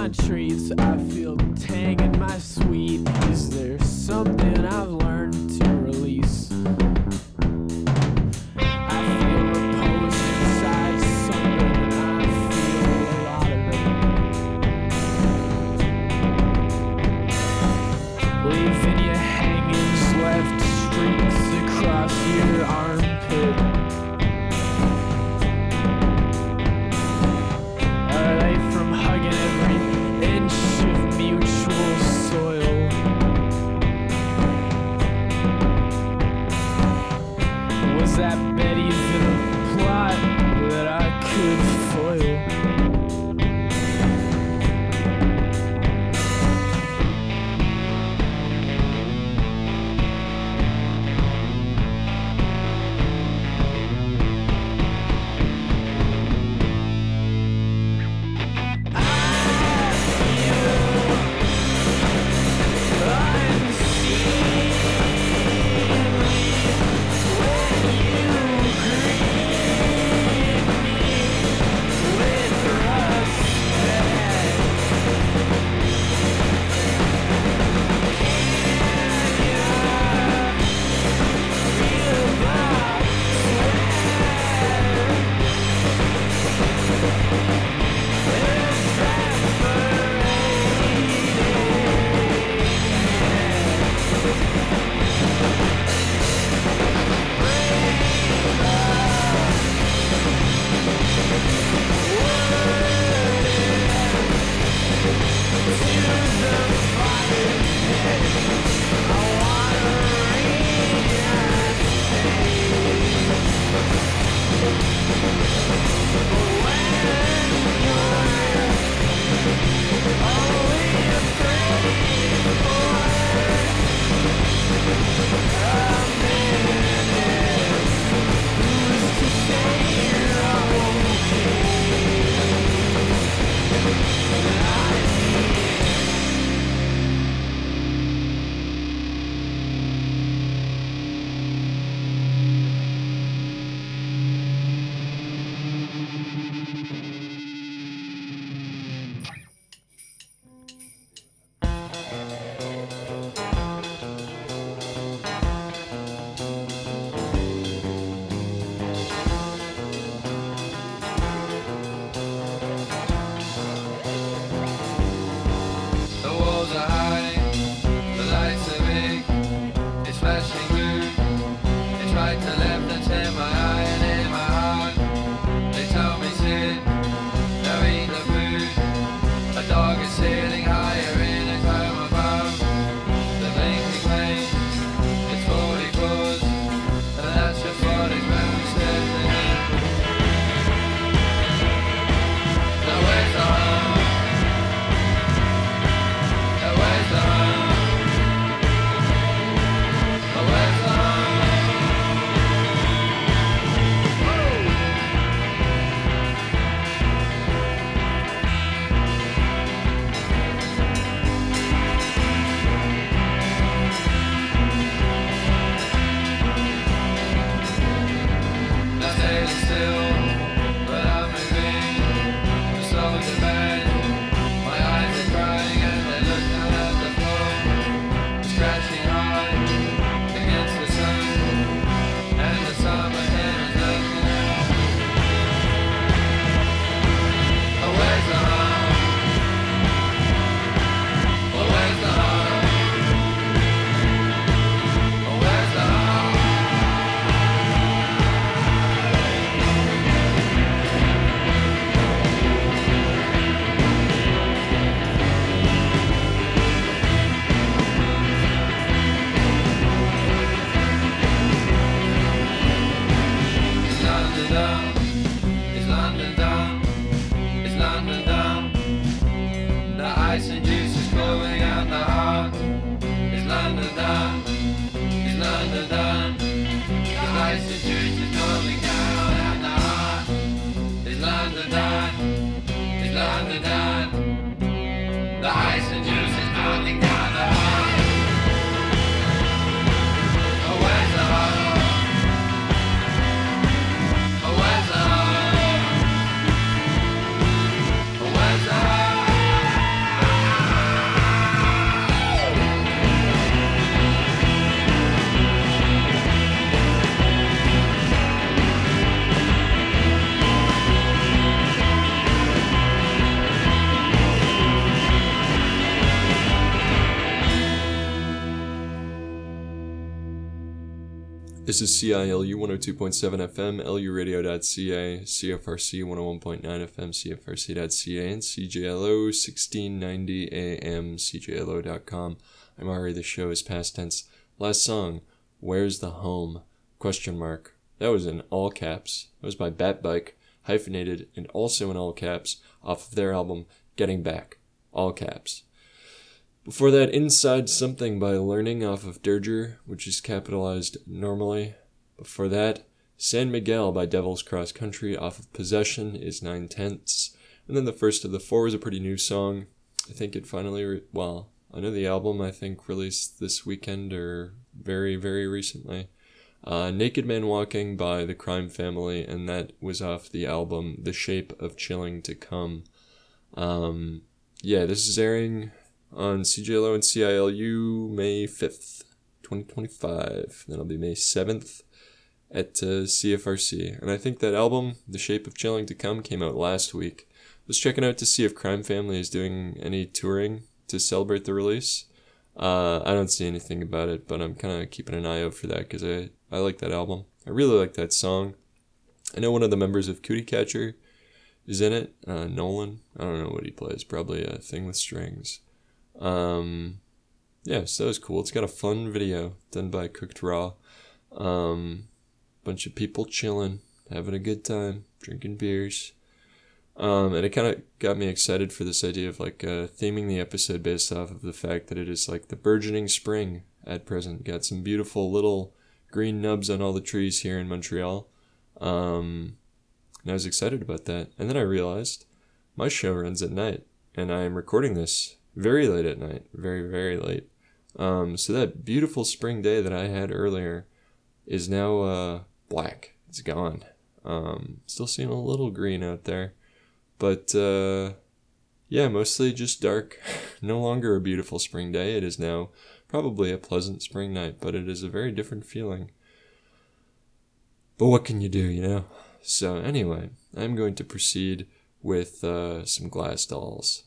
my treats. I feel tang in my sweet. Is there something I've learned to release? I feel repose inside something. I feel a lot of it. Leaving your hangings, left streaks across your armpit. Are they from hugging every inch of mutual soil? Was that bet even a plot that I could foil? This is CILU 102.7 FM, luradio.ca, CFRC 101.9 FM, CFRC.ca, and CJLO 1690 AM, CJLO.com. I'm Ari, the show is past tense. Last song, Where's the Home? ? That was in all caps. That was by Bat Bike, hyphenated, and also in all caps, off of their album, Getting Back, all caps. Before that, Inside Something by Learning off of Dirger, which is capitalized normally. Before that, San Miguel by Devil's Cross Country off of Possession is 9/10. And then the first of the four was a pretty new song. I think it finally, I know the album I think released this weekend or very, very recently. Naked Man Walking by The Crime Family, and that was off the album The Shape of Chilling to Come. This is airing on CJLO and CILU May 5th, 2025. Then it'll be May 7th at CFRC. And I think that album, The Shape of Chilling to Come, came out last week. I was checking out to see if Crime Family is doing any touring to celebrate the release. I don't see anything about it, but I'm kind of keeping an eye out for that because I like that album. I really like that song. I know one of the members of Cootie Catcher is in it, Nolan. I don't know what he plays, probably a thing with strings. So that was cool. It's got a fun video done by Cooked Raw. Bunch of people chilling, having a good time, drinking beers. And it kind of got me excited for this idea of theming the episode based off of the fact that it is the burgeoning spring at present. Got some beautiful little green nubs on all the trees here in Montreal. And I was excited about that. And then I realized my show runs at night, and I am recording this very late at night, very, very late. So that beautiful spring day that I had earlier is now black. It's gone. Still seeing a little green out there. But, mostly just dark. No longer a beautiful spring day. It is now probably a pleasant spring night, but it is a very different feeling. But what can you do, So anyway, I'm going to proceed with some Glass Dolls.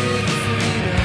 basic freedom.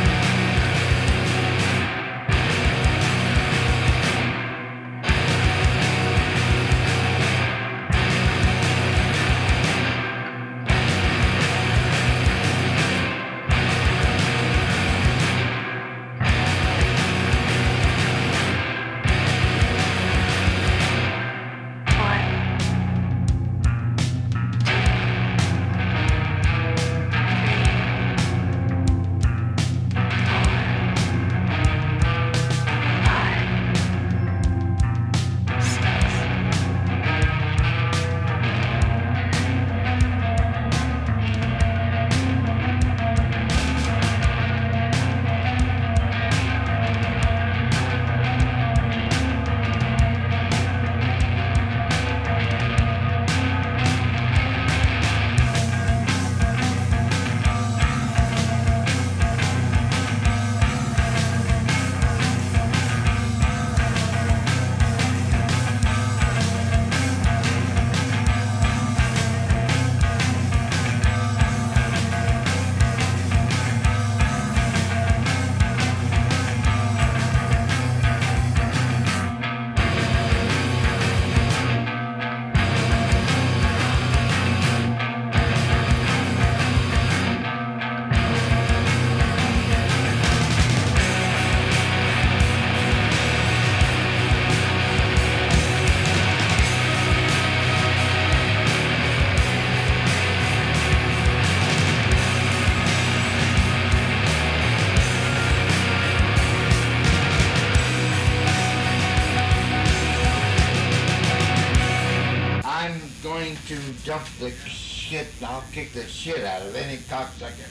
Going to jump the shit, I'll kick the shit out of any cocksucker.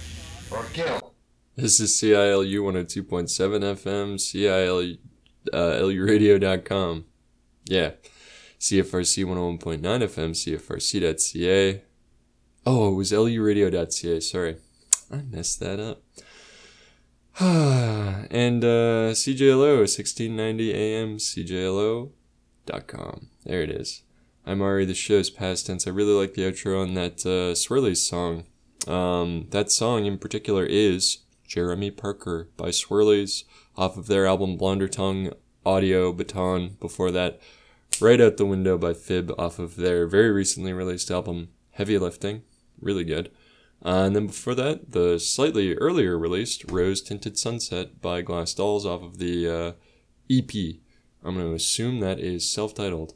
Or kill. This is CILU 102.7 FM, CILUradio.com. Yeah. CFRC 101.9 FM, CFRC.ca. Oh, it was LUradio.ca, sorry. I messed that up. And CJLO, 1690 AM, CJLO.com. There it is. I'm Ari, the show's past tense. I really like the outro on that Swirlies song. That song in particular is Jeremy Parker by Swirlies off of their album Blonder Tongue Audio Baton. Before that, Right Out the Window by Fib off of their very recently released album Heavy Lifting. Really good. And then before that, the slightly earlier released Rose Tinted Sunset by Glass Dolls off of the EP. I'm going to assume that is self-titled.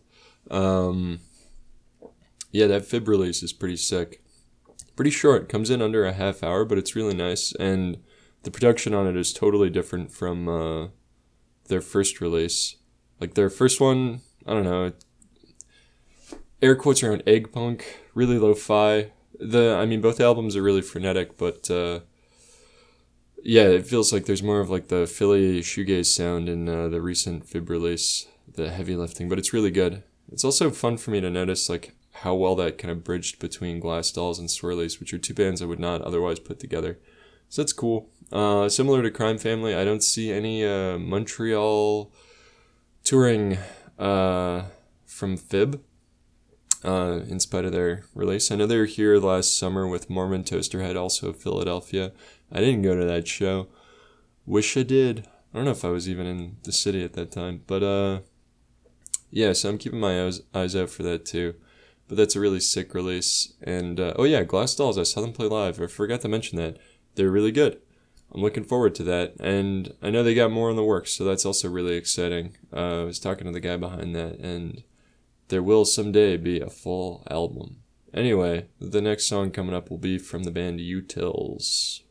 Yeah, that Fib release is pretty sick. Pretty short, comes in under a half hour, but it's really nice, and the production on it is totally different from their first release. Like their first one, I don't know, air quotes around egg punk, really lo-fi. Both albums are really frenetic, but yeah, it feels like there's more of like the Philly shoegaze sound in the recent Fib release, the Heavy Lifting, but it's really good. It's also fun for me to notice like how well that kind of bridged between Glass Dolls and Swirlies, which are two bands I would not otherwise put together. So that's cool. Similar to Crime Family, I don't see any Montreal touring from Fib in spite of their release. I know they were here last summer with Mormon Toasterhead, also of Philadelphia. I didn't go to that show. Wish I did. I don't know if I was even in the city at that time, but yeah, so I'm keeping my eyes out for that too. But that's a really sick release. And, oh yeah, Glass Dolls, I saw them play live. I forgot to mention that. They're really good. I'm looking forward to that. And I know they got more in the works, so that's also really exciting. I was talking to the guy behind that, and there will someday be a full album. Anyway, the next song coming up will be from the band Utils.